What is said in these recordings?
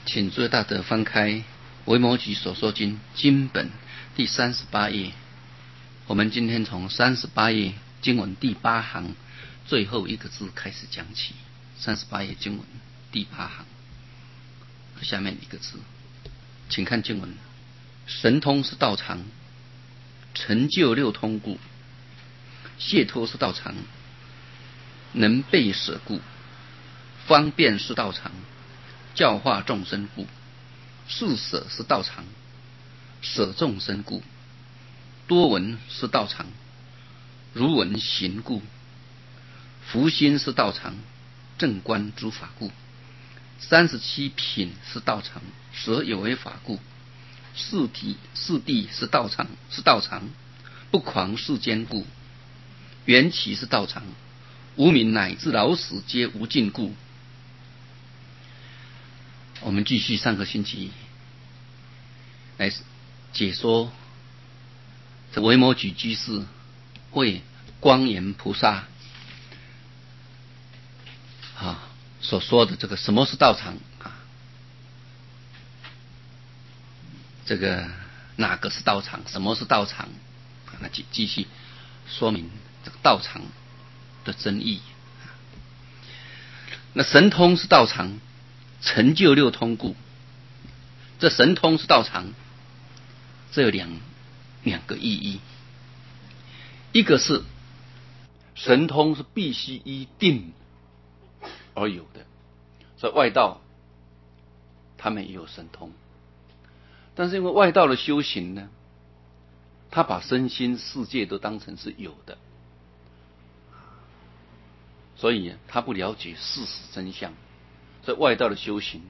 请诸位大德翻开《维摩诘所说经》经本第38页。我们今天从38页经文第8行最后一个字开始讲起。38页经文第8行下面一个字，请看经文：神通是道场，成就六通故；解脱是道场，能备舍故；方便是道场，教化众生故；是舍是道场，舍众生故；多闻是道场，如闻行故；福心是道场，正观诸法故；37品是道场，舍有为法故；四谛是道场，不狂世间故；缘起是道场，无明乃至老死皆无尽故。我们继续上个星期来解说这维摩诘居士为光严菩萨所说的这个什么是道场这个哪个是道场，什么是道场那继续说明这个道场的真义。那神通是道场，成就六通故。这神通是道场，这有两个意义。一个是神通是必须依定而有的，所以外道他们也有神通，但是因为外道的修行呢，他把身心世界都当成是有的，所以他不了解事实真相。所以外道的修行，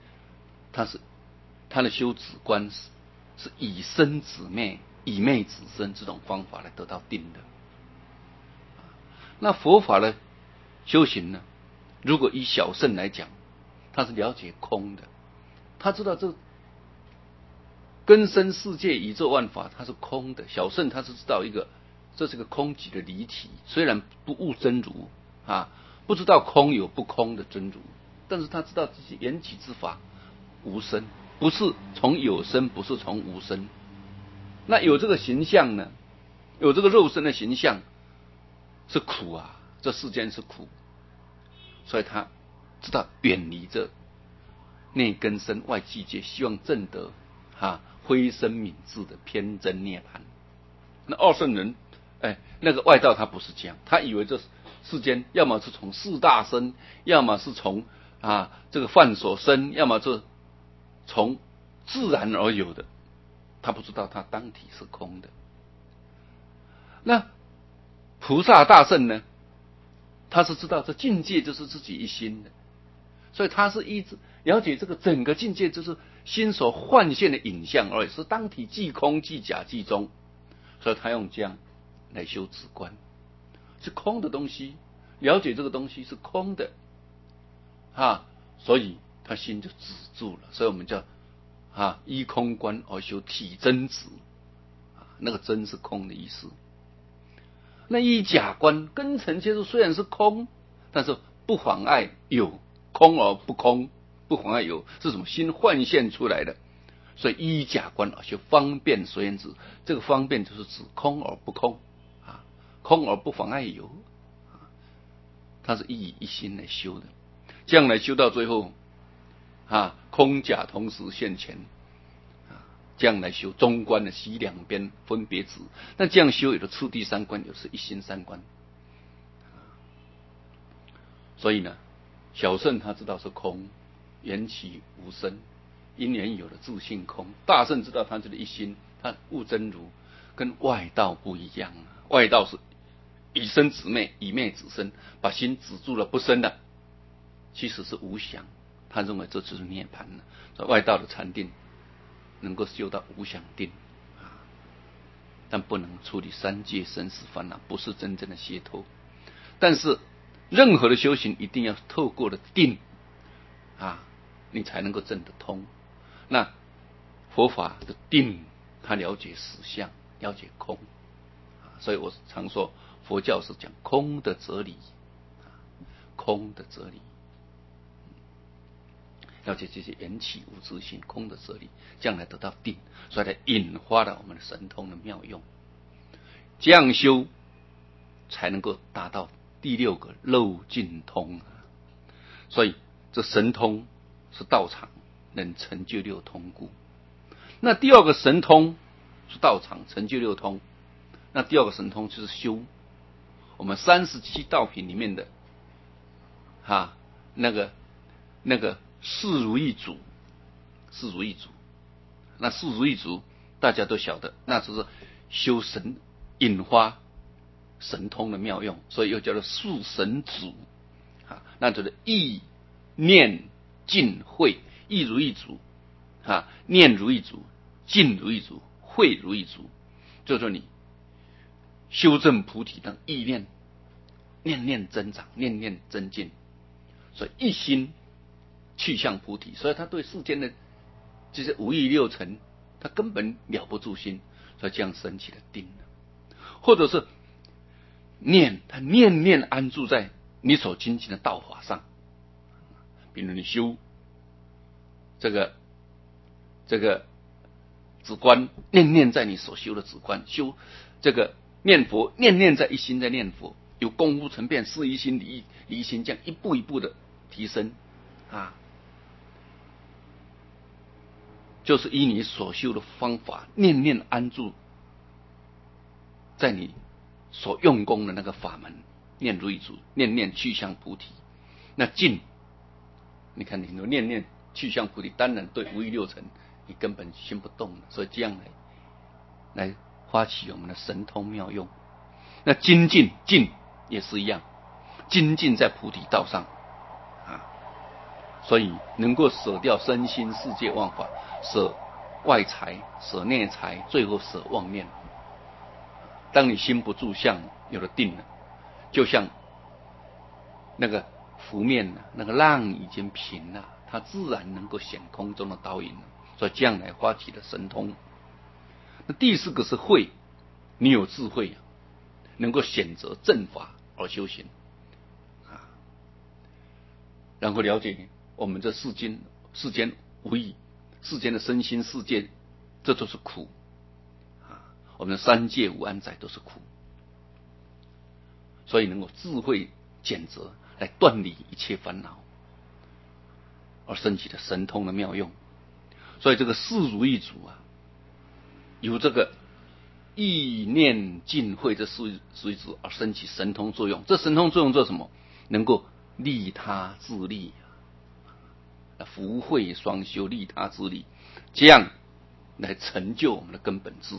他的修止观是以身止昧，以昧止身这种方法来得到定的。那佛法的修行呢，如果以小乘来讲，他是了解空的，他知道这根生世界宇宙万法它是空的。小乘他是知道这是个空寂的离体，虽然不悟真如不知道空有不空的真如，但是他知道这些缘起之法无生，不是从有生，不是从无生。那有这个形象呢，有这个肉身的形象是苦这世间是苦，所以他知道远离这内根生外寂界，希望证得灰身泯智的偏真涅槃。那二圣人那个外道他不是这样，他以为这世间要么是从四大生，要么是从这个犯所生，要么是从自然而有的，他不知道他当体是空的。那菩萨大圣呢，他是知道这境界就是自己一心的，所以他是一直了解这个整个境界就是心所幻现的影像而已，是当体即空即假即中，所以他用这样来修止观，是空的东西，了解这个东西是空的所以他心就止住了。所以我们叫依空观而修体真止，那个真是空的意思。那依假观，根尘接触虽然是空，但是不妨碍有，空而不空，不妨碍有，是什么？心幻现出来的。所以依假观而修方便随缘止，这个方便就是指空而不空空而不妨碍有它是一心来修的。这样来修到最后空假同时现前这样来修中观的习两边分别止。那这样修有的次第三观，有的是一心三观。所以呢，小乘他知道是空，缘起无生，因缘有的自性空。大乘知道他这个一心，他悟真如，跟外道不一样外道是以身止昧，以昧止身，把心止住了不生了，其实是无想，他认为这就是涅槃了。所以外道的禅定能够修到无想定但不能处理三界生死烦恼，不是真正的解脱。但是任何的修行一定要透过了定你才能够证得通。那佛法的定，他了解实相，了解空所以我常说佛教是讲空的哲理，空的哲理。 了解这些缘起无自性空的哲理，将来得到定，所以才引发了我们的神通的妙用。这样修才能够达到第六个漏尽通。所以这神通是道场能成就六通故。那第二个神通是道场成就六通，那第二个神通就是修我们37道品里面的那个四如意足。那四如意足大家都晓得，那就是修神引发神通的妙用，所以又叫做四神足。那就是意念尽慧，意如意足，念如意足，尽如意足，慧如意足，就是说你修正菩提的意念，念念增长，念念增进，所以一心去向菩提。所以他对世间的这些五欲六尘，他根本了不住心，所以这样升起了定了。或者是他念念安住在你所精进的道法上，比如你修这个止观，念念在你所修的止观，修这个念佛，念念在一心在念佛，有功夫成变，事一心理一心，这样一步一步的提升就是依你所修的方法，念念安住在你所用功的那个法门，念如意足，念念去向菩提。那尽，你看你念念去向菩提，当然对五欲六尘你根本心不动了，所以这样来发起我们的神通妙用。那精进也是一样，精进在菩提道上所以能够舍掉身心世界万法，舍外财，舍内财，最后舍妄念。当你心不住相，有了定了，就像那个湖面那个浪已经平了，它自然能够显空中的倒影了，所以这样来发起了神通。那第四个是慧，你有智慧能够选择正法而修行然后了解我们这世间无益，世间的身心世界，这都是苦我们的三界无安宅都是苦，所以能够智慧检择来断离一切烦恼，而升起的神通的妙用。所以这个四如意足由这个意念尽慧这四如意足而升起神通作用。这神通作用做什么？能够利他自利福慧双修，利他自利，这样来成就我们的根本智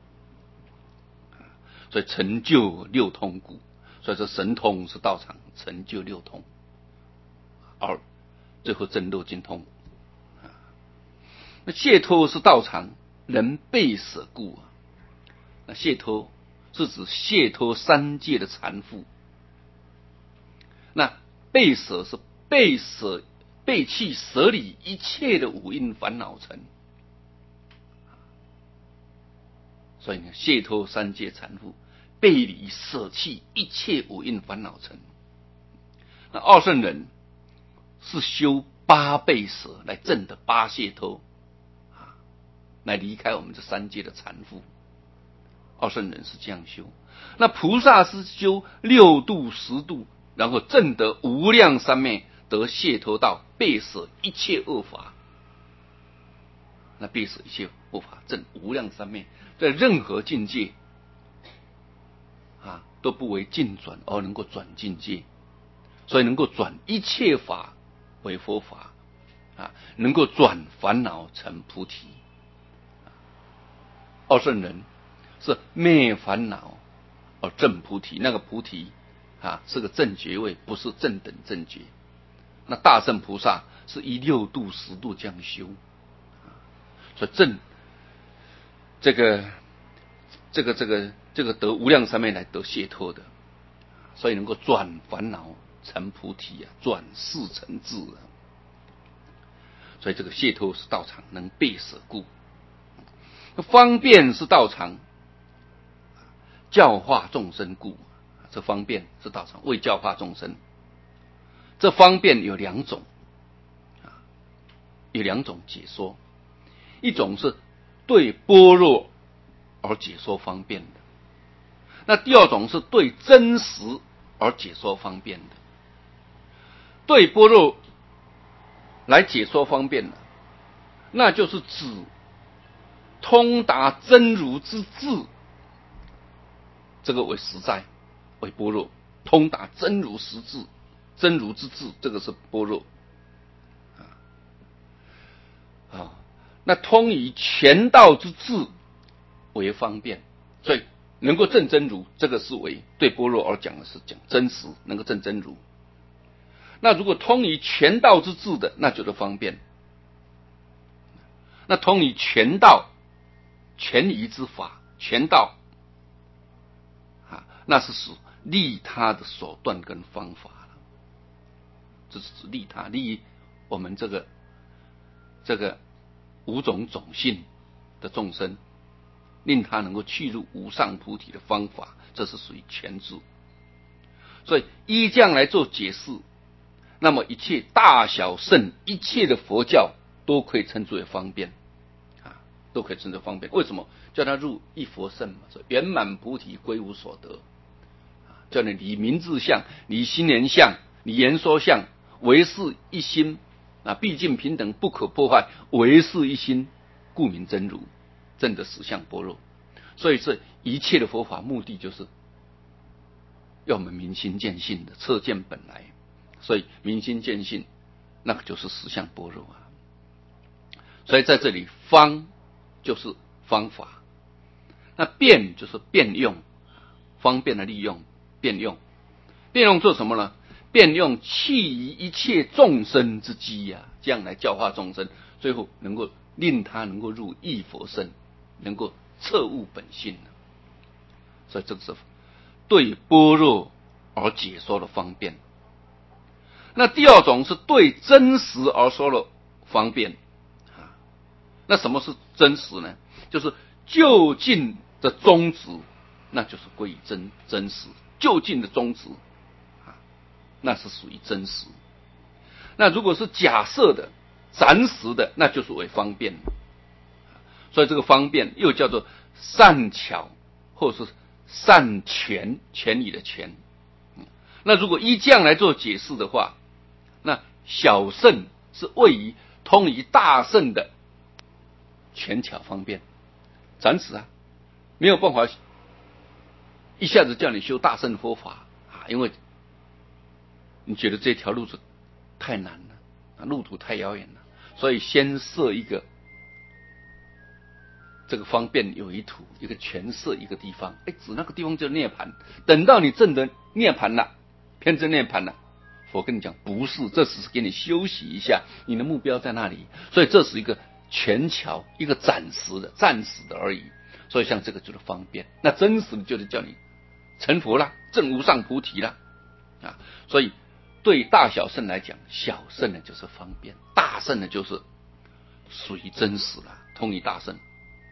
所以成就六通故。所以这神通是道场成就六通，而最后证漏尽通那解脱是道场能被舍故那解脱是指解脱三界的缠缚。那被舍是背弃舍离一切的五阴烦恼尘。所以呢，解脱三界缠缚，背离舍弃一切五阴烦恼尘。那二圣人是修八倍舍来证的八解脱来离开我们这三界的缠缚。二圣人是这样修。那菩萨是修六度十度，然后证得无量三昧，得解脱道，背舍一切恶法。那背舍一切恶法，证无量三昧，在任何境界都不为境转，而能够转境界，所以能够转一切法为佛法能够转烦恼成菩提。二圣人是灭烦恼而证菩提，那个菩提是个正觉位，不是正等正觉。那大圣菩萨是以六度十度这样修所以证这个得无量三昧来得解脱的，所以能够转烦恼成菩提转世成智所以这个解脱是道场能被舍故。方便是道场教化众生故。这方便是道场为教化众生。这方便有两种有两种解说，一种是对般若而解说方便的，那第二种是对真实而解说方便的。对般若来解说方便的，那就是指通达真如之智，这个为实在，为般若。通达真如实智，真如之智，这个是般若。那通于全道之智为方便，所以能够证真如，这个是为对般若而讲的是讲真实，能够证真如。那如果通于全道之智的，那就是方便。那通于全道、全仪之法、全道那是属利他的手段跟方法了。这是指利他，利我们这个五种种性的众生，令他能够去入无上菩提的方法，这是属于全智。所以依这样来做解释，那么一切大小圣，一切的佛教都可以称之为方便都可以称之为方便。为什么叫他入一佛圣嘛？说圆满菩提归无所得，叫你离名字相，离心缘相，离言说相，唯是一心毕竟平等不可破坏，唯是一心，故名真如，证得实相般若。所以这一切的佛法目的就是要我们明心见性的，彻见本来。所以明心见性，那个就是实相般若所以在这里方就是方法，那便就是便用，方便的利用，便用。便用做什么呢？便用弃于一切众生之机这样来教化众生，最后能够令他能够入一佛圣，能够彻悟本性所以这个是对般若而解说的方便。那第二种是对真实而说的方便那什么是真实呢？就是究竟的宗旨，那就是归于真实。究竟的宗旨那是属于真实。那如果是假设的、暂时的，那就是为方便。所以这个方便又叫做善巧，或是善权，权理的权。那如果依这样来做解释的话，那小圣是位于通于大圣的权巧方便，暂时没有办法一下子叫你修大圣佛法因为你觉得这条路子太难了路途太遥远了，所以先设一个这个方便有一途，一个全设一个地方，指那个地方叫涅槃。等到你证得涅槃了，偏证涅槃了，佛跟你讲不是，这只是给你休息一下，你的目标在那里，所以这是一个权巧，一个暂时的而已。所以像这个就是方便。那真实的就是叫你成佛了，证无上菩提了所以对大小圣来讲，小圣呢就是方便，大圣呢就是属于真实了，通于大圣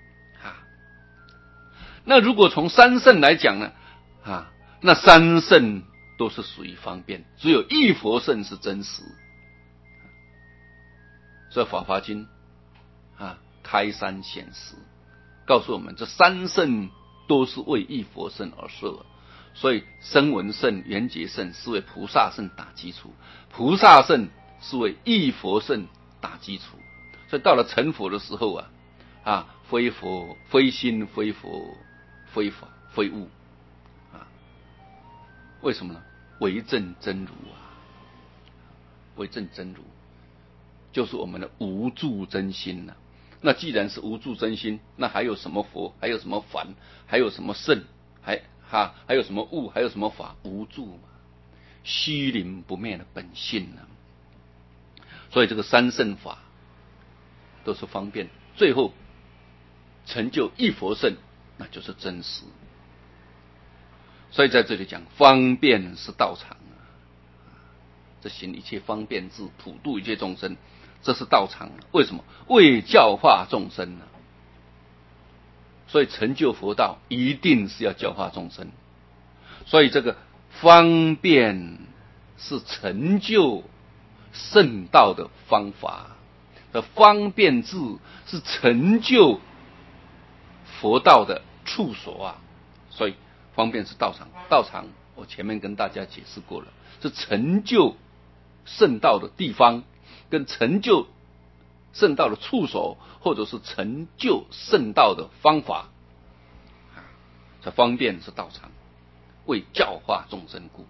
那如果从三圣来讲呢那三圣都是属于方便，只有一佛圣是真实。所以法华经开三显实，告诉我们这三圣都是为一佛圣而设所以声闻圣、缘觉圣是为菩萨圣打基础，菩萨圣是为一佛圣打基础。所以到了成佛的时候非佛、非心、非佛、非法、非物为什么呢？为证真如为证真如就是我们的无住真心那既然是无住真心，那还有什么佛？还有什么凡？还有什么圣？还有什么物？还有什么法？无住虚灵不灭的本性所以这个三圣法都是方便，最后成就一佛圣，那就是真实。所以在这里讲方便是道场这行一切方便智，普度一切众生，这是道场为什么？为教化众生所以成就佛道一定是要教化众生。所以这个方便是成就圣道的方法。 这方便智是成就佛道的处所啊。所以方便是道场，道场我前面跟大家解释过了，是成就圣道的地方，跟成就圣道的处所，或者是成就圣道的方法。这方便是道场，为教化众生故。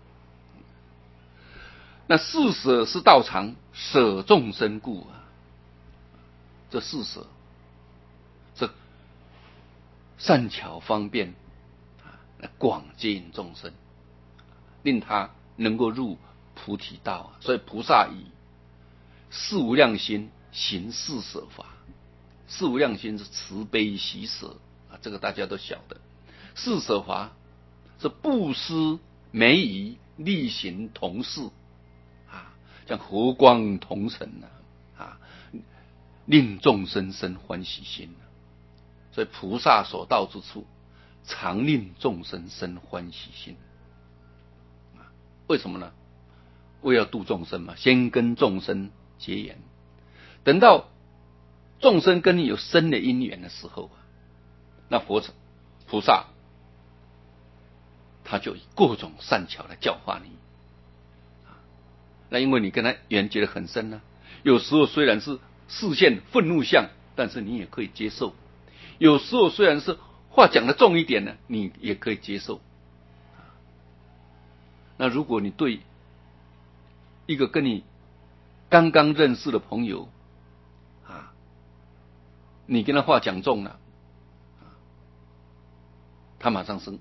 那四舍是道场，舍众生故啊。这四舍是善巧方便来广接引众生，令他能够入菩提道。所以菩萨以四无量心行四舍法。四无量心是慈悲喜舍啊，这个大家都晓得。四舍法是布施美仪力行同事啊，像和光同尘啊，令众生生欢喜心。所以菩萨所到之处，常令众生生欢喜心。为什么呢？为要度众生嘛，先跟众生结缘，等到众生跟你有深的因缘的时候啊，那菩萨他就以各种善巧来教化你。那因为你跟他缘结得很深呢，有时候虽然是视线愤怒相，但是你也可以接受；有时候虽然是话讲得重一点呢，你也可以接受。那如果你对一个跟你刚刚认识的朋友啊，你跟他话讲重了，他马上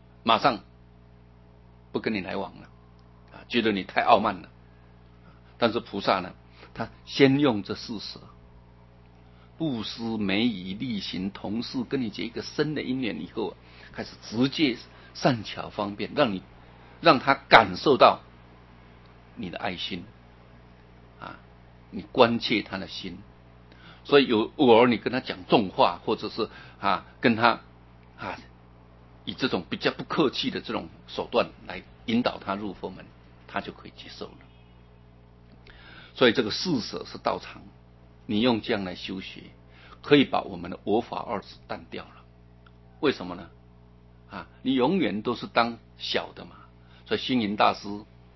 不跟你来往了啊，觉得你太傲慢了。但是菩萨呢，他先用这四舍布施美仪力行同事，跟你结一个深的因缘以后，开始直接善巧方便，让他感受到你的爱心啊，你关切他的心。所以偶尔你跟他讲重话，或者是跟他以这种比较不客气的这种手段来引导他入佛门，他就可以接受了。所以这个四舍是道场，你用这样来修学，可以把我们的我法二执淡掉了。为什么呢？你永远都是当小的嘛。所以星云大师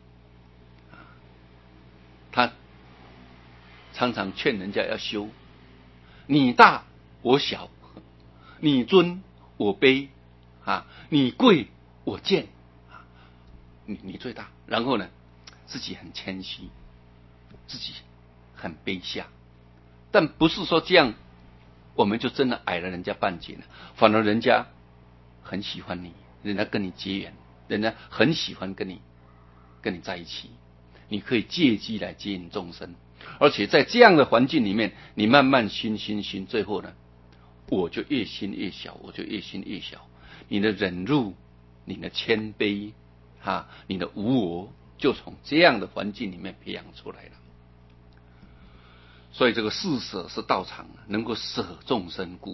他常常劝人家要修，你大我小，你尊我卑你贵我贱你最大。然后呢，自己很谦虚，自己很卑下，但不是说这样我们就真的矮了人家半截了，反而人家很喜欢你，人家跟你结缘，人家很喜欢跟你在一起，你可以借机来接引众生。而且在这样的环境里面，你慢慢熏，最后呢，我就越熏越小，你的忍辱，你的谦卑你的无我，就从这样的环境里面培养出来了。所以这个四舍是道场，能够舍众生故。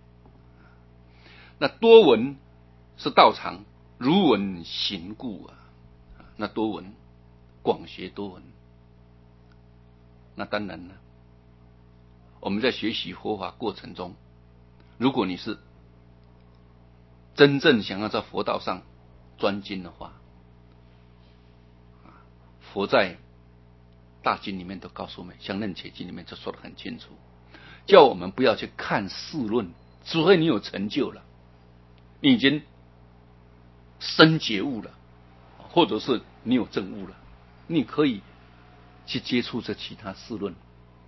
那多闻是道场，如闻行故那多闻，广学多闻。那当然了，我们在学习佛法过程中，如果你是真正想要在佛道上专精的话，佛在大经里面都告诉我们，像楞伽经里面就说得很清楚，叫我们不要去看世论，除非你有成就了，你已经深觉悟了，或者是你有证悟了，你可以去接触这其他世论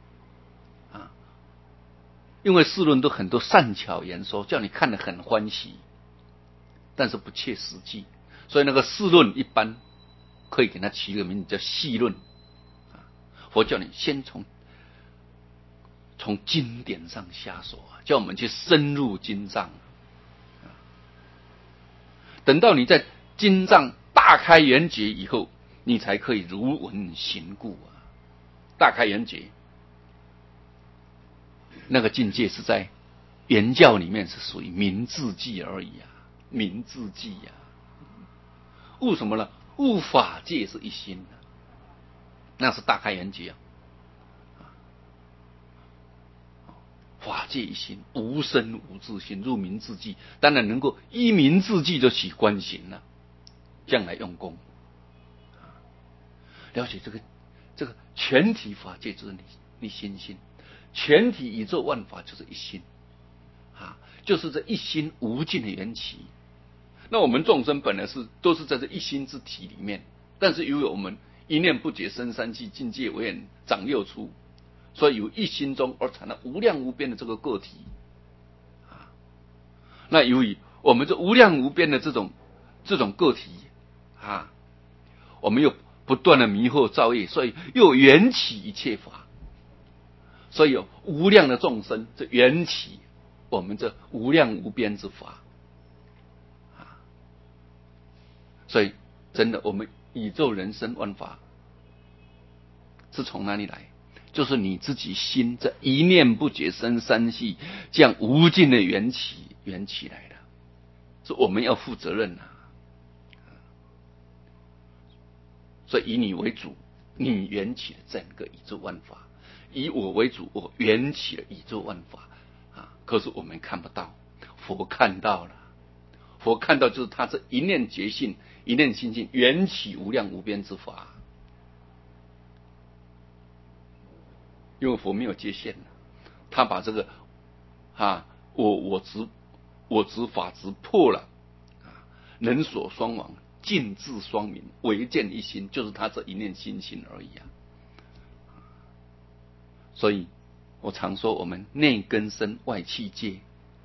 因为世论都很多善巧言说，叫你看得很欢喜，但是不切实际。所以那个世论一般可以给它起一个名字叫细论佛叫你先从经典上下手叫我们去深入经藏等到你在经藏大开圆觉以后，你才可以如闻行故大开圆觉那个境界是在原教里面是属于明智记而已明智记悟什么呢？悟法界是一心那是大开圆觉法界一心，无生无自性，入明自寂，当然能够依明自寂就起观行了，将来用功。了解这个全体法界就是你心性，全体宇宙万法就是一心就是这一心无尽的缘起。那我们众生本来都是在这一心之体里面，但是由于我们一念不觉生三气，境界为眼长幼出，所以由一心中而产生无量无边的这个个体那由于我们这无量无边的这种个体我们又不断的迷惑造业，所以又缘起一切法，所以有无量的众生，这缘起我们这无量无边之法所以真的我们宇宙人生万法是从哪里来？就是你自己心这一念不觉生三系，这样无尽的缘起来的，是我们要负责任所以以你为主，你缘起了整个宇宙万法；以我为主，我缘起了宇宙万法可是我们看不到，佛看到了。佛看到就是他这一念觉性、一念心性缘起无量无边之法，因为佛没有界限他把这个我执法执破了人所双亡，尽智双明，唯见一心，就是他这一念心性而已所以我常说，我们内根生，外气界。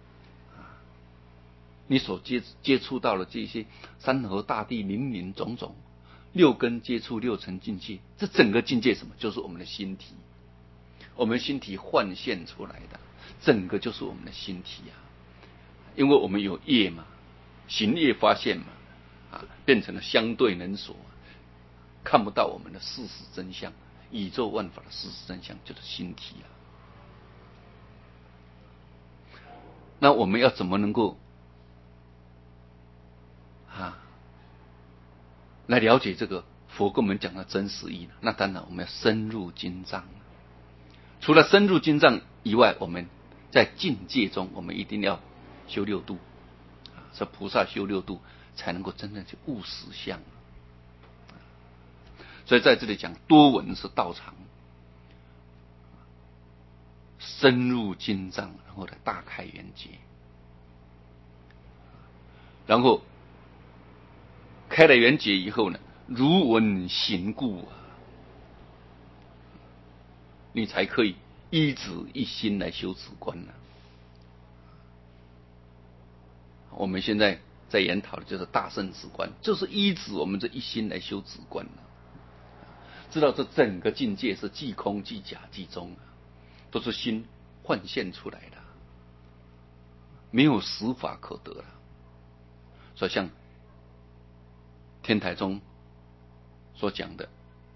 你所接触到的这些山河大地、林林种种，六根接触六尘境界，这整个境界什么？就是我们的心体，我们心体幻现出来的，整个就是我们的心体因为我们有业嘛，行业发现嘛，变成了相对能所，看不到我们的事实真相，宇宙万法的事实真相就是心体那我们要怎么能够来了解这个佛跟我们讲的真实义呢？那当然我们要深入经藏。除了深入经藏以外，我们在境界中，我们一定要修六度这菩萨修六度才能够真正去悟实相所以在这里讲多闻是道场，深入经藏，然后来大开圆觉，然后开了圆觉以后呢，如闻行故你才可以依止一心来修止观我们现在在研讨的就是大圣止观，就是依止我们这一心来修止观知道这整个境界是即空即假即中都是心幻现出来的，没有实法可得了。所以像天台宗所讲的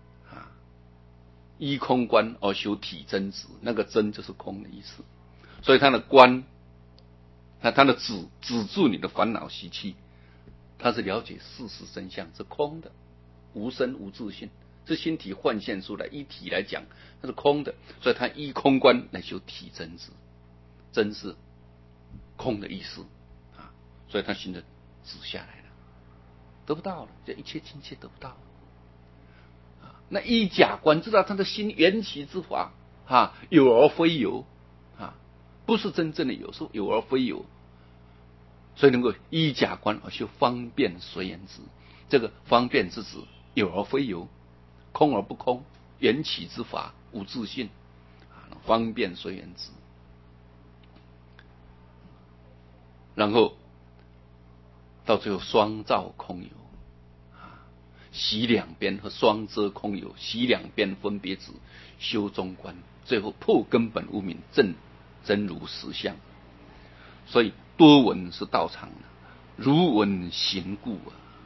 依空观而修体真止，那个真就是空的意思。所以他的观，他的止住你的烦恼习气，他是了解事实真相是空的，无生无自性，是心体幻现出来，依体来讲它是空的，所以他依空观来修体真止，真是空的意思所以他心的止下来了，得不到了，这一切境界得不到那依假观知道他的心缘起之法有而非有不是真正的有，是有而非有，所以能够依假观而修方便随缘止。这个方便是指有而非有，空而不空，缘起之法无自性方便随缘止。然后到最后双照空有习两边和双遮空有，习两边分别止，修中观，最后破根本无明，证真如实相。所以多闻是道场如闻行故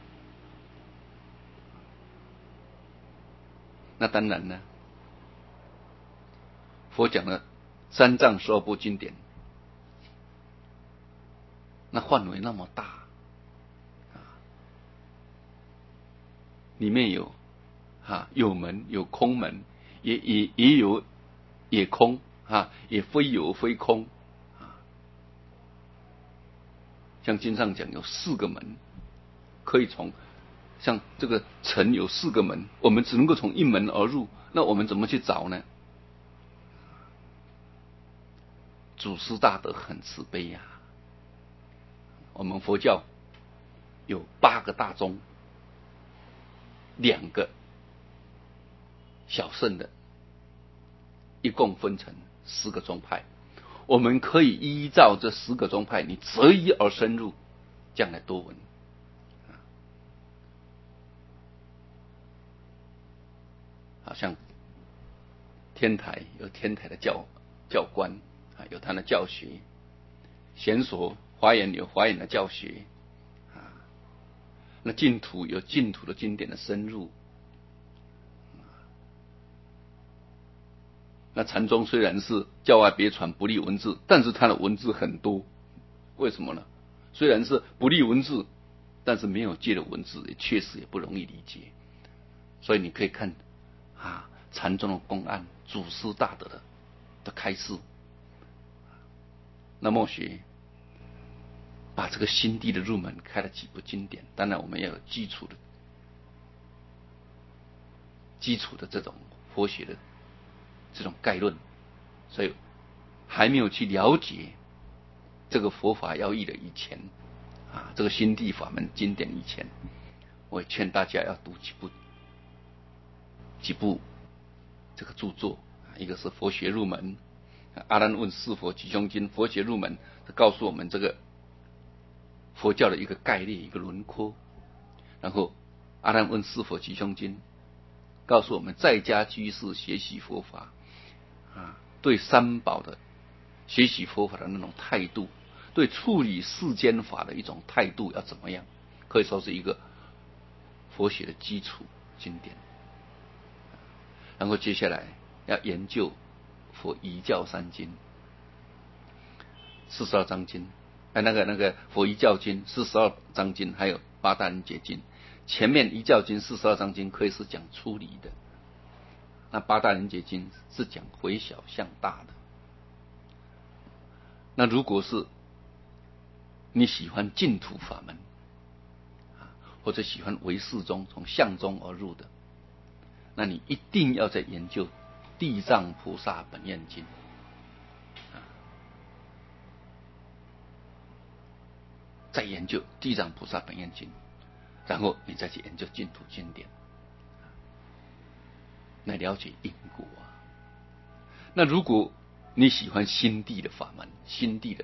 那当然呢，佛讲了三藏十二部经典，那范围那么大里面有有门有空门，也有也空也非有非空像经上讲有4个门，可以从像这个城有4个门，我们只能够从一门而入，那我们怎么去找呢？祖师大德很慈悲呀、我们佛教有8个大宗，2个小乘的，一共分成10个宗派。我们可以依照这10个宗派，你择一而深入，将来多闻。好像天台有天台的教官啊，有他的教学；贤所华严有华严的教学啊。那净土有净土的经典的深入。那禅宗虽然是教外别传不立文字，但是它的文字很多，为什么呢？虽然是不立文字，但是没有借的文字，也确实也不容易理解。所以你可以看啊，禅宗的公案，祖师大德的开示。那默学把这个心地的入门开了几部经典，当然我们要有基础的这种佛学的这种概论，所以还没有去了解这个佛法要义的以前啊，这个心地法门经典以前，我也劝大家要读几部这个著作，一个是佛学入门，阿难问是佛吉凶经，佛学入门告诉我们这个佛教的一个概念，一个轮廓。然后阿难问是佛吉凶经告诉我们在家居士学习佛法啊，对三宝的学习佛法的那种态度，对处理世间法的一种态度要怎么样，可以说是一个佛学的基础经典。然后接下来要研究佛遗教3经，42章经，那个佛遗教经42章经，还有八大人解经。前面遗教经42章经可以是讲出离的，那八大人解经是讲回小向大的。那如果是你喜欢净土法门或者喜欢唯识宗，从相宗而入的，那你一定要在研究地藏菩萨本愿经，再研究地藏菩萨本愿经，然后你再去研究净土经典，来了解因果啊。那如果你喜欢心地的法门，心地的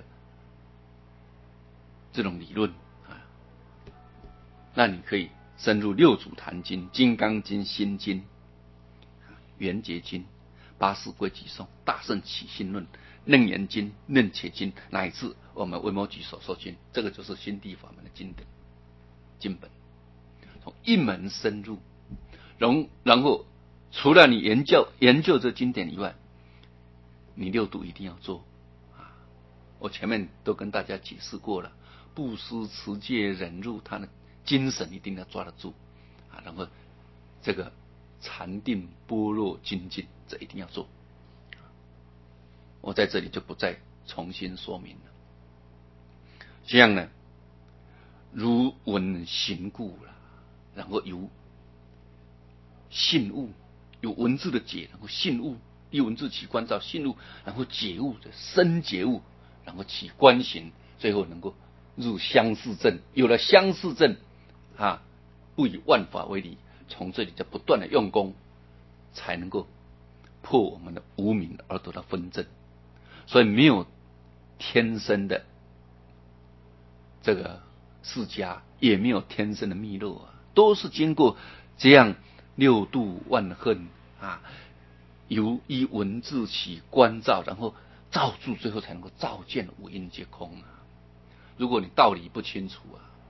这种理论啊，那你可以深入六祖坛经、金刚经、心经、圆觉经、八识归集颂、大圣起信论、楞严经、楞伽经，乃至我们维摩诘所说经，这个就是心地法门的经本，从一门深入。然后除了你研究这经典以外，你6度一定要做啊！我前面都跟大家解释过了，布施、持戒、忍辱，他的精神一定要抓得住啊。然后这个禅定、般若、精进，这一定要做。我在这里就不再重新说明了。这样呢，如闻行故了，然后由信悟，有文字的解，然后信悟，依文字起观照，信悟，然后解悟的深解悟，然后起观行，最后能够入相似证。有了相似证啊，不以万法为理，从这里就不断的用功，才能够破我们的无明而得到分证。所以没有天生的这个释迦，也没有天生的弥勒啊，都是经过这样6度万恨啊，由依文字起观照，然后照住，最后才能够照见五蕴皆空啊。如果你道理不清楚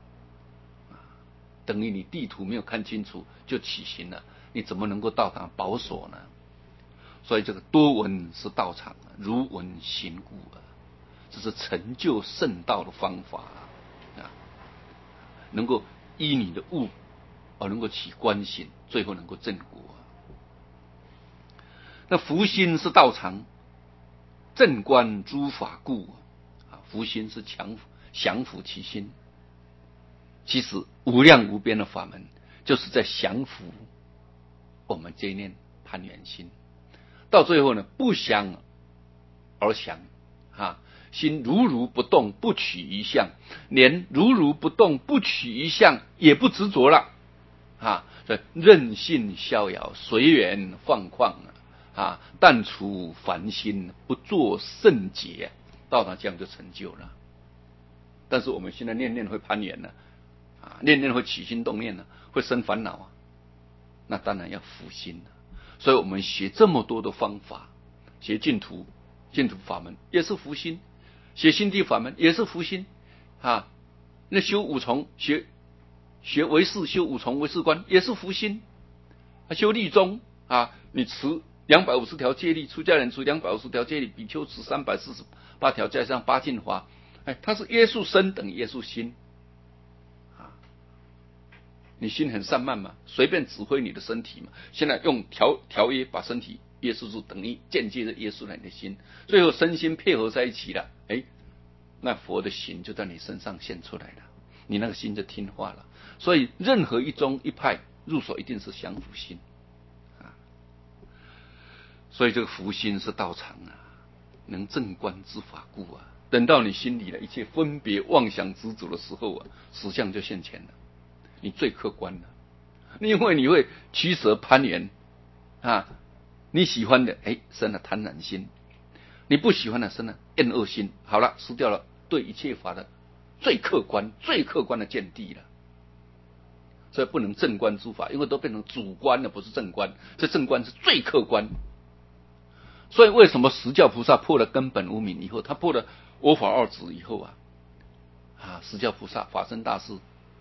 等于你地图没有看清楚就起行了，你怎么能够到达宝所呢？所以这个多闻是道场，如闻行故这是成就圣道的方法啊，能够依你的悟而能够起观行，最后能够正果那福心是道场，正观诸法故福心是降伏其心。其实无量无边的法门，就是在降伏我们这一念攀缘心。到最后呢，不降而降啊，心如如不动，不取一相，连如如不动，不取一相也不执着了啊，所以任性逍遥，随缘放旷啊，但除烦心，不作圣解，到达这样就成就了。但是我们现在念念会攀缘呢，啊，念念会起心动念呢，会生烦恼啊，那当然要伏心了。所以我们学这么多的方法，学净土法门也是伏心，学心地法门也是伏心啊。那修五重，学唯识，修五重唯识观也是伏心。修律宗啊，你持250条戒律，出家人持250条戒律，比丘持348条，加上八敬法，它是约束身等于约束心啊。你心很散漫嘛，随便指挥你的身体嘛。现在用条约把身体约束住，等于间接的约束了你的心。最后身心配合在一起了，那佛的行就在你身上现出来了，你那个心就听话了。所以任何一宗一派入手一定是降伏心啊。所以这个伏心是道场啊，能正观之法故啊。等到你心里的一切分别妄想执着的时候啊，实相就现前了。你最客观了，因为你会取舍攀缘啊，你喜欢的生了贪婪心，你不喜欢的生了厌恶心，好了，失掉了对一切法的最客观的见地了。所以不能正观诸法，因为都变成主观了，不是正观。这正观是最客观。所以为什么十教菩萨破了根本无明以后，他破了我法二执以后十教菩萨法身大士，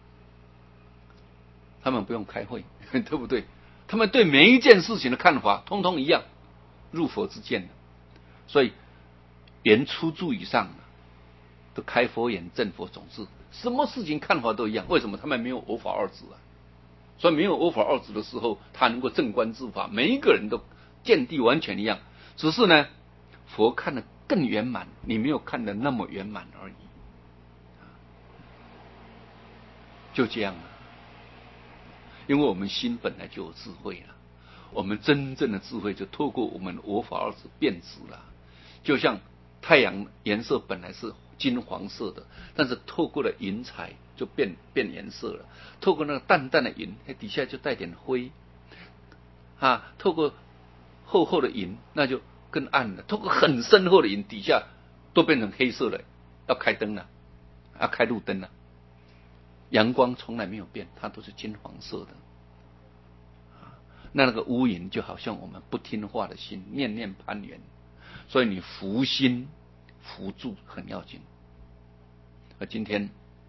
他们不用开会，对不对？他们对每一件事情的看法通通一样，入佛之见。所以原初住以上都开佛眼证佛种子，什么事情看法都一样。为什么？他们没有我法二执啊。所以没有我法二执的时候，他能够正观之法，每一个人都见地完全一样，只是呢，佛看得更圆满，你没有看得那么圆满而已，就这样了。因为我们心本来就有智慧了，我们真正的智慧就透过我们我法二执变质了。就像太阳颜色本来是金黄色的，但是透过了云彩就变颜色了，透过那个淡淡的云，底下就带点灰透过厚厚的云，那就更暗了，透过很深厚的云，底下都变成黑色了，要开灯了，要开路灯了。阳光从来没有变，它都是金黄色的那个乌云就好像我们不听话的心，念念攀缘。所以你伏心伏住很要紧。而今天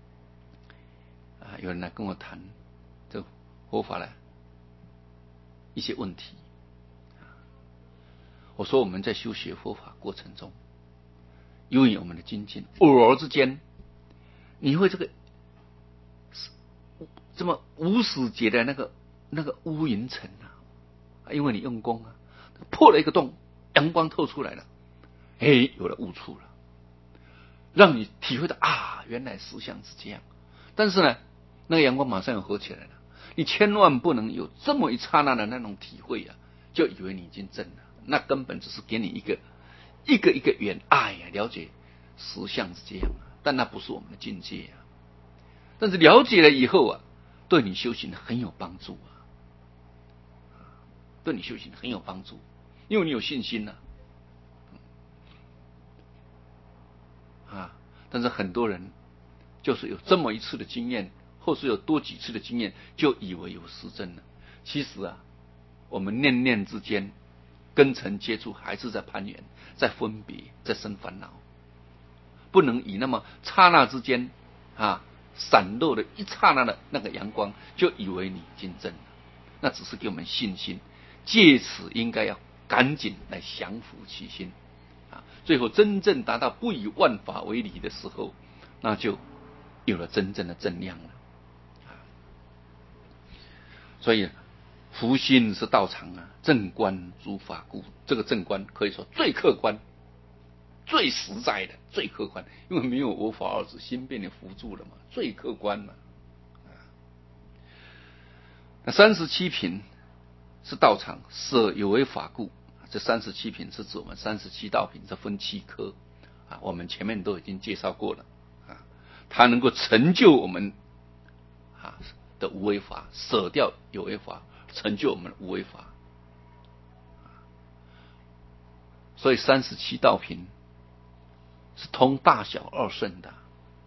有人来跟我谈这佛法的一些问题，我说我们在修学佛法过程中，由于我们的精进，偶尔之间你会这么无始劫的那个乌云层因为你用功破了一个洞，阳光透出来了，有了悟处了，让你体会到原来实相是这样。但是呢，那个阳光马上又合起来了，你千万不能有这么一刹那的那种体会就以为你已经证了，那根本只是给你一个缘了解实相是这样但那不是我们的境界但是了解了以后对你修行很有帮助对你修行很有帮助，因为你有信心但是很多人就是有这么一次的经验，或是有多几次的经验，就以为有实证了。其实我们念念之间根尘接触还是在攀缘，在分别，在生烦恼。不能以那么刹那之间闪漏的一刹那的那个阳光，就以为你已经证了，那只是给我们信心。借此应该要赶紧来降伏其心最后真正达到不以万法为理的时候，那就有了真正的正量了所以伏心是道场正观诸法故，这个正观可以说最客观最实在的、最客观，因为没有我法二字，心被你扶住了嘛，最客观嘛。那37品是道场，舍有为法故。这37品是指我们37道品，这分7科啊，我们前面都已经介绍过了啊，它能够成就我们啊的无为法，舍掉有为法，成就我们的无为法。所以37道品是通大小二圣的，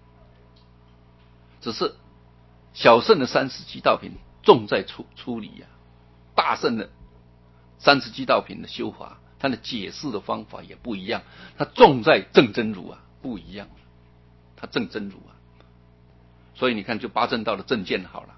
只是小圣的37道品重在处理啊，大圣的37道品的修法，它的解释的方法也不一样，它重在正真如啊，不一样，它正真如啊。所以你看，就八正道的正见好了。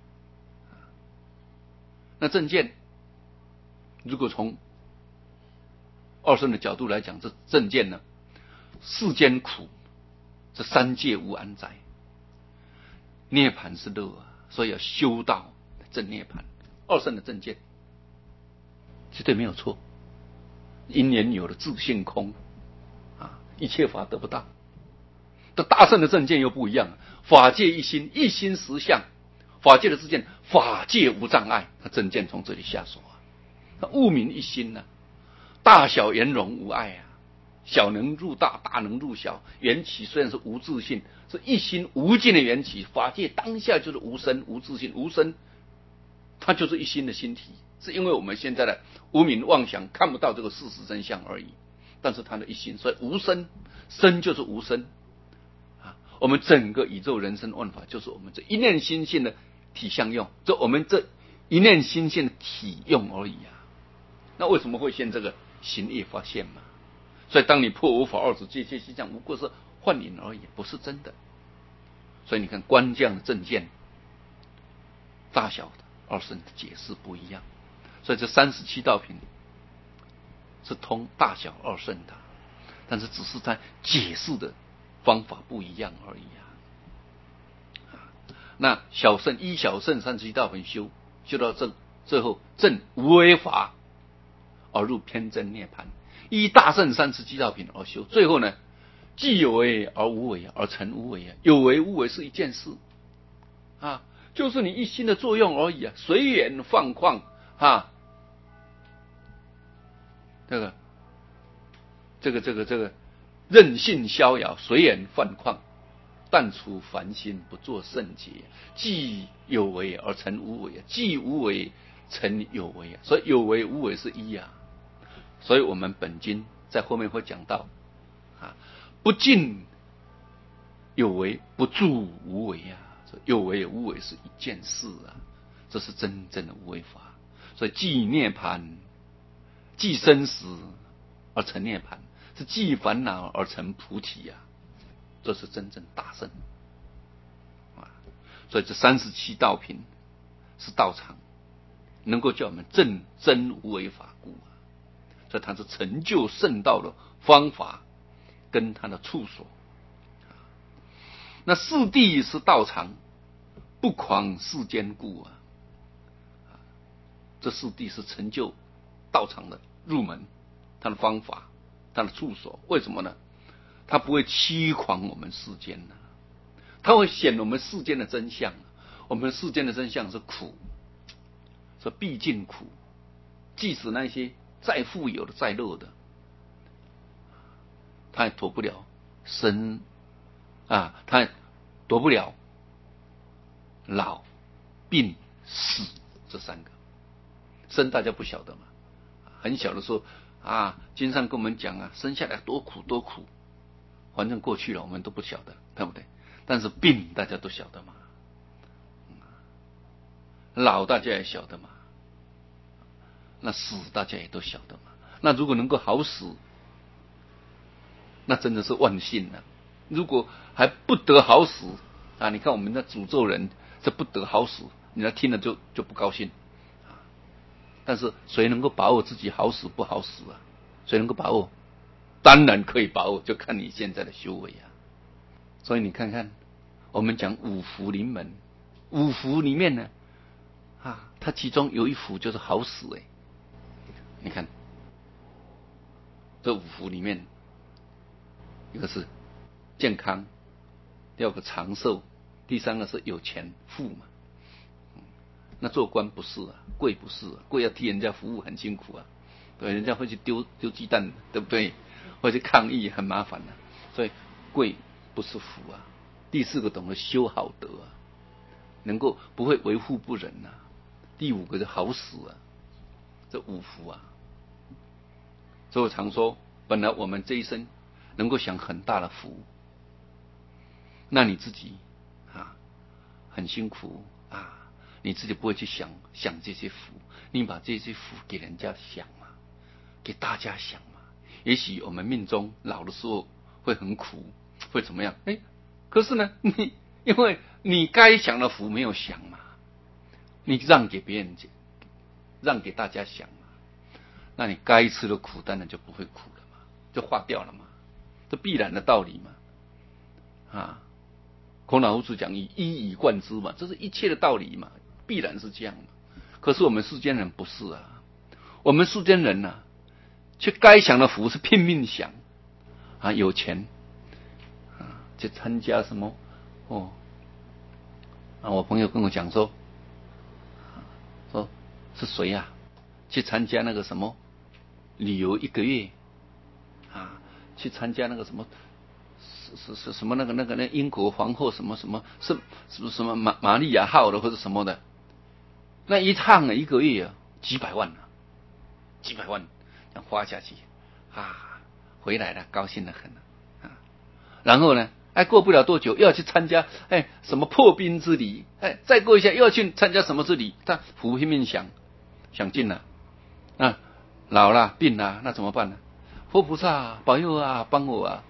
那正见，如果从二圣的角度来讲，这正见呢，世间苦，这三界无安宅，涅槃是乐啊，所以要修道正涅槃。二圣的正见绝对没有错，因缘有了自性空啊，一切法得不到。这大圣的正见又不一样，法界一心，一心实相，法界的自见，法界无障碍，他正见从这里下手啊。他悟明一心呢、大小圆融无碍啊，小能入大，大能入小。缘起虽然是无自性，是一心无尽的缘起，法界当下就是无生无自性，无生，它就是一心的心体。是因为我们现在的无明妄想看不到这个事实真相而已，但是它的一心，所以无生，生就是无生。我们整个宇宙人生万法，就是我们这一念心性的体相用，就我们这一念心性的体用而已啊。那为什么会现这个行业发现嘛？所以当你破无法二执，界界现象，不过是幻影而已，不是真的。所以你看观这样的正见，大小的二圣的解释不一样。所以这37道品是通大小二圣的，但是只是在解释的方法不一样而已啊。那小圣依小圣37道品修到正，最后正无为法而入偏真涅槃；依大圣37道品而修，最后呢，既有为而无为而成无为啊。有为无为是一件事啊，就是你一心的作用而已啊，随缘放旷啊。这个任性逍遥，随缘放旷，但除凡心，不作圣洁。既有为而成无为，既无为成有为啊。所以有为无为是一啊。所以我们本经在后面会讲到啊，不尽有为，不住无为啊。有为无为是一件事啊，这是真正的无为法。所以既涅槃，既生死而成涅槃，是既烦恼而成菩提啊，这是真正大圣啊。所以这37道品是道场，能够叫我们正真无为法故啊。所以它是成就圣道的方法跟它的处所。那四谛是道场，不狂世间故啊。这四谛是成就道场的入门，它的方法，它的处所。为什么呢？它不会欺诳我们世间呢、它会显我们世间的真相。我们世间的真相是苦，是毕竟苦。即使那些再富有的、再乐的，他也躲不了生啊，他也躲不了老、病、死这三个。生大家不晓得嘛，很小的时候啊，经上跟我们讲啊，生下来多苦多苦，反正过去了我们都不晓得，对不对？但是病大家都晓得嘛，老大家也晓得嘛，那死大家也都晓得嘛。那如果能够好死，那真的是万幸了。如果还不得好死啊，你看我们的诅咒人，这不得好死，你来听了就不高兴。但是谁能够把握自己好死不好死啊？谁能够把握？当然可以把握，就看你现在的修为啊。所以你看看，我们讲五福临门，五福里面呢，啊，它其中有一福就是好死哎。你看这五福里面， 一个是健康，第二个长寿，第三个是有钱富嘛。那做官不是啊，贵不是啊，贵要替人家服务很辛苦啊，对，人家会去丢鸡蛋，对不对？会去抗议，很麻烦的、所以贵不是福啊。第四个懂得修好德啊，能够不会为富不仁啊。第五个就好死啊，这五福啊。所以我常说，本来我们这一生能够享很大的福，那你自己啊很辛苦啊。你自己不会去想这些福，你把这些福给人家想嘛，给大家想嘛。也许我们命中老的时候会很苦，会怎么样？可是呢，因为你该享的福没有享嘛，你让给别人，让给大家享嘛，那你该吃的苦当然就不会苦了嘛，就化掉了嘛，这必然的道理嘛。啊，孔老夫子讲以一以贯之嘛，这是一切的道理嘛。必然是这样的，可是我们世间人不是啊，我们世间人啊，却该享的福是拼命享啊，有钱啊，去参加什么我朋友跟我讲说是谁啊，去参加那个什么旅游1个月啊，去参加那个什么是什么那个英国皇后什么是什么玛利亚号的或者什么的。那一趟1个月啊，几百万这样花下去啊，回来了高兴得很啊。然后呢，过不了多久又要去参加什么破冰之礼，再过一下又要去参加什么之礼，他福拼命想尽了啊，老了病了，那怎么办呢？佛菩萨保佑啊，帮我啊，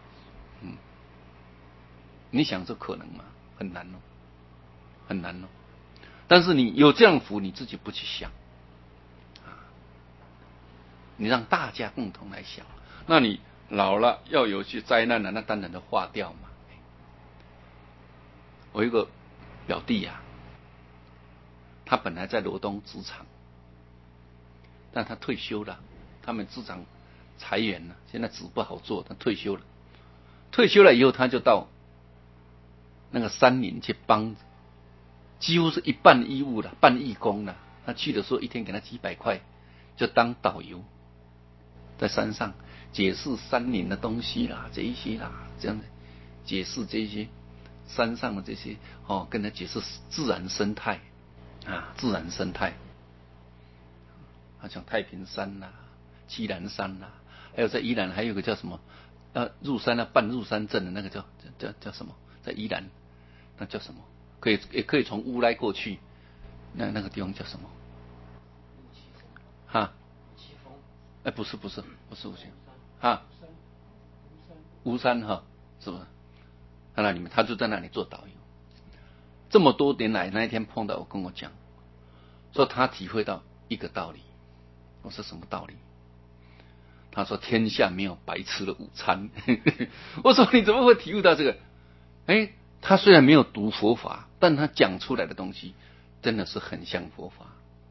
你想这可能吗？很难哦，很难哦。但是你有这样福，你自己不去想啊，你让大家共同来想，那你老了要有些灾难了，那当然就化掉嘛。我有一个表弟啊，他本来在罗东职场，但他退休了，他们职场裁员了，现在职不好做，他退休了。退休了以后，他就到那个山林去帮，几乎是一半义务的，半义工的。他去的时候，一天给他几百块，就当导游，在山上解释山林的东西啦，这一些啦，这样的解释这些山上的这些跟他解释自然生态啊，自然生态。像太平山啦、七兰山啦，还有在宜兰还有个叫什么入山半入山镇的那个叫什么，在宜兰那叫什么？也可以从乌来过去，那个地方叫什么？哈？不是吴奇啊，吴山哈，是不是？他就在那里做导游。这么多年来，那一天碰到我跟我讲，说他体会到一个道理。我说什么道理？他说天下没有白吃的午餐。我说你怎么会体悟到这个？他虽然没有读佛法，但他讲出来的东西真的是很像佛法。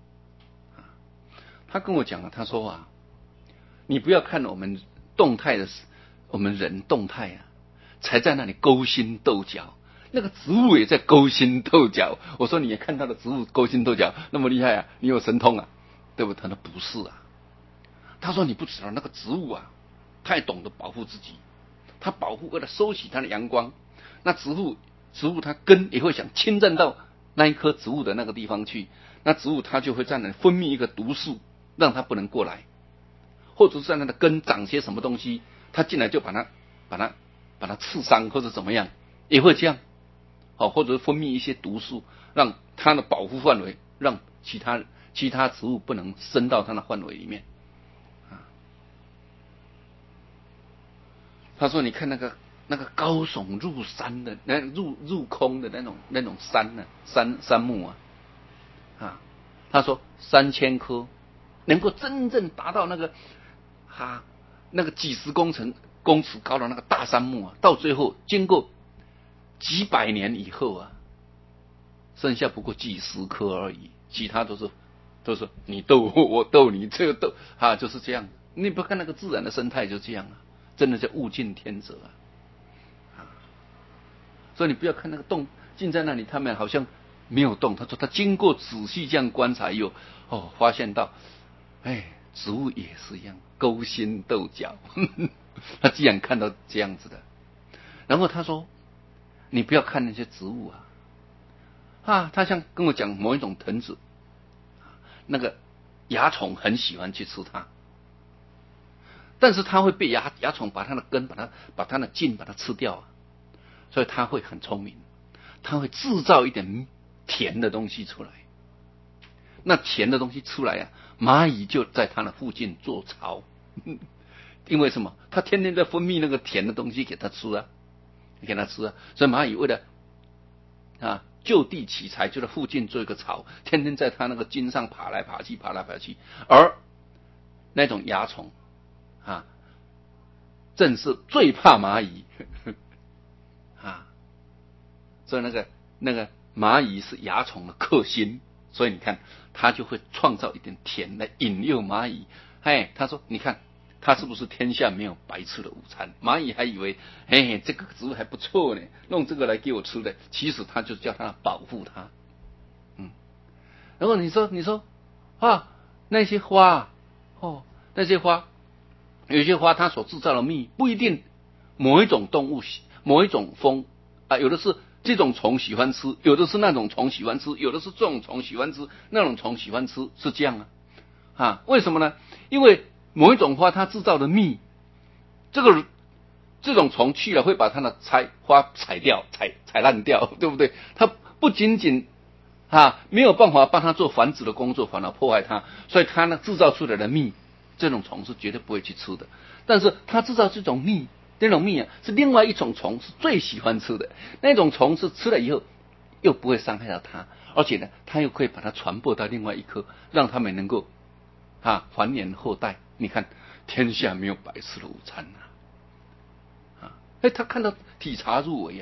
他跟我讲了，他说啊，你不要看我们动态的，我们人动态啊，才在那里勾心斗角，那个植物也在勾心斗角。我说你也看到了植物勾心斗角那么厉害啊，你有神通啊，对不对？他说不是啊，他说你不知道那个植物啊，太懂得保护自己，它保护为了收起它的阳光，那植物它根也会想侵占到那一棵植物的那个地方去，那植物它就会在那里分泌一个毒素，让它不能过来，或者是在那的根长些什么东西，它进来就把它刺伤或者怎么样，也会这样，或者分泌一些毒素，让它的保护范围，让其他植物不能伸到它的范围里面。他说：“你看那个高耸入山的，入空的那种山呢，山木啊，他说3000棵，能够真正达到那个几十公尺高的那个大山木啊，到最后经过几百年以后啊，剩下不过几十棵而已，其他都是你斗我斗你，这个斗就是这样。你不看那个自然的生态就这样啊。”真的叫物竞天择啊！ 所以你不要看那个洞静在那里，他们好像没有动。他说他经过仔细这样观察以后，发现到，植物也是一样，勾心斗角。他既然看到这样子的，然后他说，你不要看那些植物他像跟我讲某一种藤子，那个蚜虫很喜欢去吃它，但是它会被蚜虫把它的根、把它的茎把它吃掉所以它会很聪明，它会制造一点甜的东西出来。那甜的东西出来蚂蚁就在它的附近做巢，因为什么？它天天在分泌那个甜的东西给它吃所以蚂蚁为了就地取材，就在附近做一个巢，天天在它那个茎上爬来爬去。而那种蚜虫正是最怕蚂蚁所以那个蚂蚁是蚜虫的克星，所以你看，它就会创造一点甜来引诱蚂蚁。他说，你看，它是不是天下没有白吃的午餐？蚂蚁还以为，这个植物还不错呢，弄这个来给我吃的，其实它就叫它保护它。然后你说那些花那些花，有些花它所制造的蜜不一定某一种动物、某一种蜂有的是这种虫喜欢吃，有的是那种虫喜欢吃，有的是这种虫喜欢吃，那种虫喜欢吃，是这样为什么呢？因为某一种花它制造的蜜，这种虫去了会把它的花踩烂掉，对不对？它不仅仅没有办法帮它做繁殖的工作，反而破坏它，所以它呢制造出来的蜜，这种虫是绝对不会去吃的。但是它制造这种蜜，那种蜜是另外一种虫是最喜欢吃的，那种虫是吃了以后又不会伤害到它，而且呢，它又可以把它传播到另外一棵，让它们能够繁衍后代。你看，天下没有白吃的午餐他看到体察入微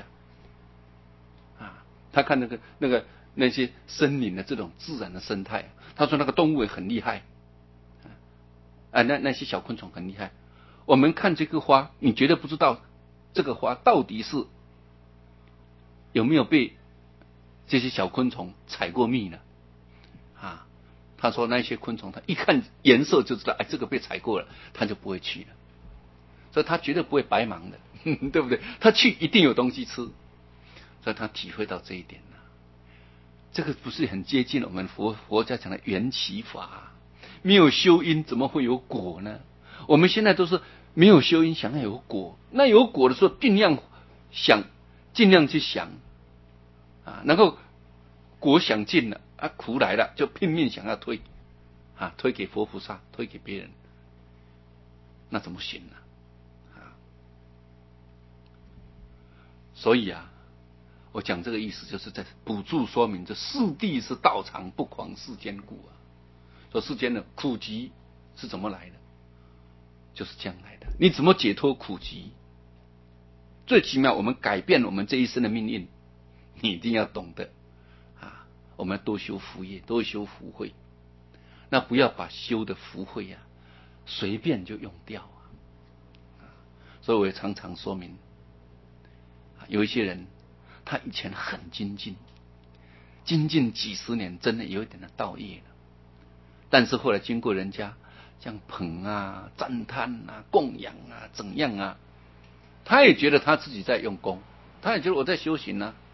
他看那些森林的这种自然的生态，他说那个动物也很厉害那些小昆虫很厉害。我们看这个花，你绝对不知道这个花到底是有没有被这些小昆虫采过蜜呢他说那些昆虫，他一看颜色就知道，这个被采过了，他就不会去了。所以他绝对不会白忙的，对不对？他去一定有东西吃，所以他体会到这一点这个不是很接近我们佛家讲的缘起法没有修因怎么会有果呢？我们现在都是没有修因想要有果，那有果的时候尽量去想然后果想尽了苦来了就拼命想要推给佛菩萨，推给别人，那怎么行呢？所以我讲这个意思就是在补助说明，这四谛是道场，不狂世间故说世间的苦集是怎么来的，就是这样来的。你怎么解脱苦集？最起码我们改变我们这一生的命运，你一定要懂得我们要多修福业，多修福慧。那不要把修的福慧随便就用掉所以我也常常说明，有一些人他以前很精进几十年，真的有一点的道业了，但是后来经过人家这样捧赞叹供养怎样他也觉得他自己在用功，他也觉得我在修行